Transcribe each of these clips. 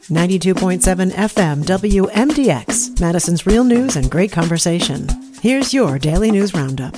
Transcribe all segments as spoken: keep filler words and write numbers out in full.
ninety-two point seven F M W M D X, Madison's real news and great conversation. Here's your Daily News Roundup.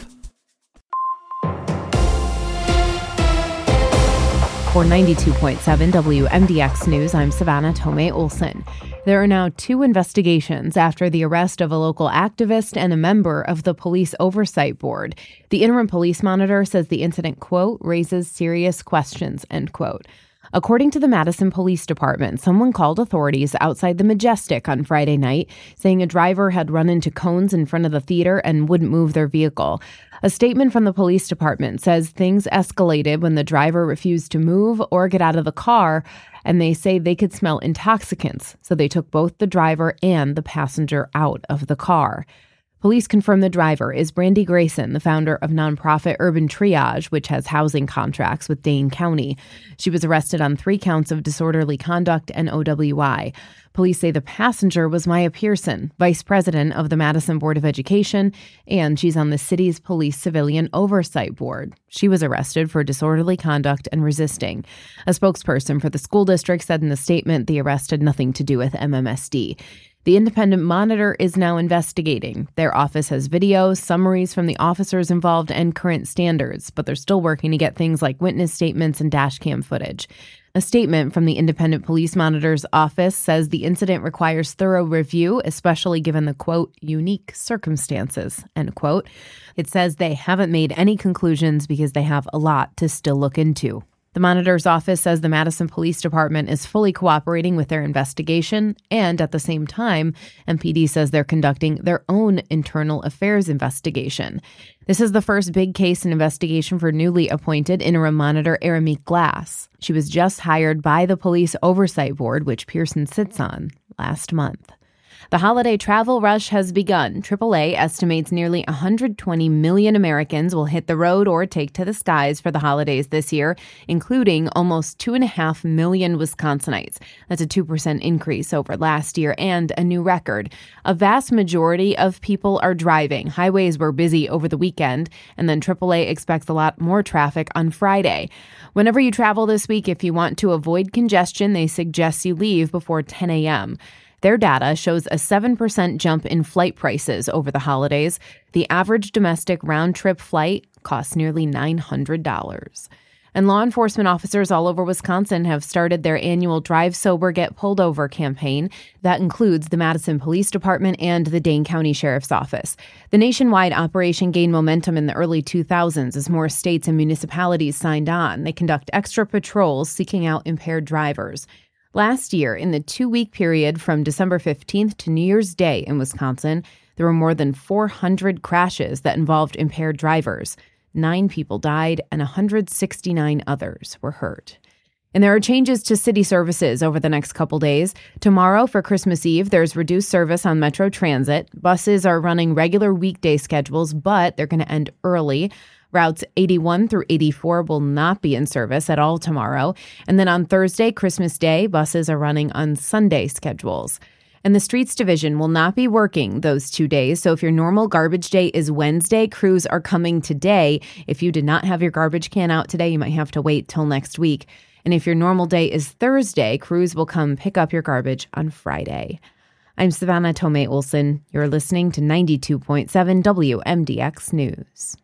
For ninety-two point seven W M D X News, I'm Savannah Tomei Olson. There are now two investigations after the arrest of a local activist and a member of the Police Oversight Board. The interim police monitor says the incident, quote, raises serious questions, end quote. According to the Madison Police Department, someone called authorities outside the Majestic on Friday night, saying a driver had run into cones in front of the theater and wouldn't move their vehicle. A statement from the police department says things escalated when the driver refused to move or get out of the car, and they say they could smell intoxicants, so they took both the driver and the passenger out of the car. Police confirm the driver is Brandy Grayson, the founder of nonprofit Urban Triage, which has housing contracts with Dane County. She was arrested on three counts of disorderly conduct and O W I. Police say the passenger was Maya Pearson, vice president of the Madison Board of Education, and she's on the city's Police Civilian Oversight Board. She was arrested for disorderly conduct and resisting. A spokesperson for the school district said in a statement the arrest had nothing to do with M M S D. The Independent Monitor is now investigating. Their office has videos, summaries from the officers involved, and current standards, but they're still working to get things like witness statements and dash cam footage. A statement from the Independent Police Monitor's office says the incident requires thorough review, especially given the, quote, unique circumstances, end quote. It says they haven't made any conclusions because they have a lot to still look into. The Monitor's office says the Madison Police Department is fully cooperating with their investigation, and at the same time, M P D says they're conducting their own internal affairs investigation. This is the first big case and investigation for newly appointed interim monitor Arameek Glass. She was just hired by the Police Oversight Board, which Pearson sits on, last month. The holiday travel rush has begun. triple A estimates nearly one hundred twenty million Americans will hit the road or take to the skies for the holidays this year, including almost two point five million Wisconsinites. That's a two percent increase over last year and a new record. A vast majority of people are driving. Highways were busy over the weekend, and then triple A expects a lot more traffic on Friday. Whenever you travel this week, if you want to avoid congestion, they suggest you leave before ten a.m. Their data shows a seven percent jump in flight prices over the holidays. The average domestic round-trip flight costs nearly nine hundred dollars. And law enforcement officers all over Wisconsin have started their annual Drive Sober, Get Pulled Over campaign. That includes the Madison Police Department and the Dane County Sheriff's Office. The nationwide operation gained momentum in the early two thousands as more states and municipalities signed on. They conduct extra patrols seeking out impaired drivers. Last year, in the two-week period from December fifteenth to New Year's Day in Wisconsin, there were more than four hundred crashes that involved impaired drivers. Nine people died and one hundred sixty-nine others were hurt. And there are changes to city services over the next couple days. Tomorrow, for Christmas Eve, there's reduced service on Metro Transit. Buses are running regular weekday schedules, but they're going to end early. Routes eighty-one through eighty-four will not be in service at all tomorrow. And then on Thursday, Christmas Day, buses are running on Sunday schedules. And the Streets Division will not be working those two days. So if your normal garbage day is Wednesday, crews are coming today. If you did not have your garbage can out today, you might have to wait till next week. And if your normal day is Thursday, crews will come pick up your garbage on Friday. I'm Savannah Tomei Olson. You're listening to ninety-two point seven W M D X News.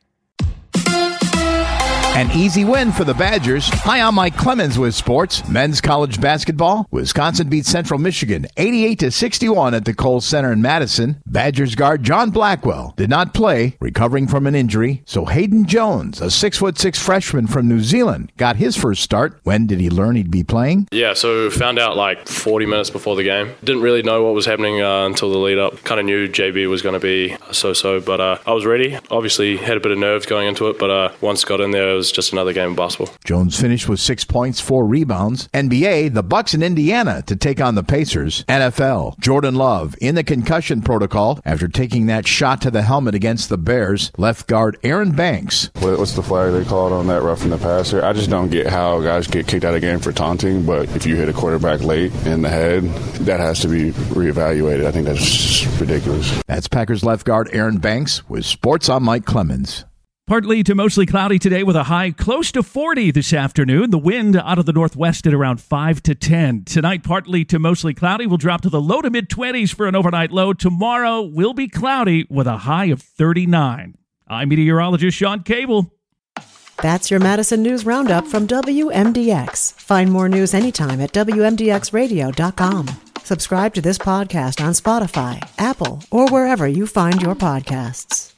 An easy win for the Badgers. Hi, I'm Mike Clemens with sports. Men's college basketball. Wisconsin beats Central Michigan eighty-eight to sixty-one at the Kohl Center in Madison. Badgers guard John Blackwell did not play, recovering from an injury. So Hayden Jones, a six foot six freshman from New Zealand, got his first start. When did he learn he'd be playing? Yeah, so found out like forty minutes before the game. Didn't really know what was happening uh, until the lead up. Kind of knew J B was going to be so-so, but uh, I was ready. Obviously had a bit of nerves going into it, but uh, once got in there, it was just another game of basketball. Jones finished with six points, four rebounds. N B A, the Bucks in Indiana to take on the Pacers. N F L, Jordan Love in the concussion protocol after taking that shot to the helmet against the Bears. Left guard Aaron Banks. What's the flag they called on that roughing the passer? I just don't get how guys get kicked out of the game for taunting, but if you hit a quarterback late in the head, that has to be reevaluated. I think that's ridiculous. That's Packers left guard Aaron Banks with Sports. I'm Mike Clemens. Partly to mostly cloudy today with a high close to forty this afternoon. The wind out of the northwest at around five to ten. Tonight, partly to mostly cloudy. We'll drop to the low to mid-twenties for an overnight low. Tomorrow will be cloudy with a high of thirty-nine. I'm meteorologist Sean Cable. That's your Madison News Roundup from W M D X. Find more news anytime at W M D X radio dot com. Subscribe to this podcast on Spotify, Apple, or wherever you find your podcasts.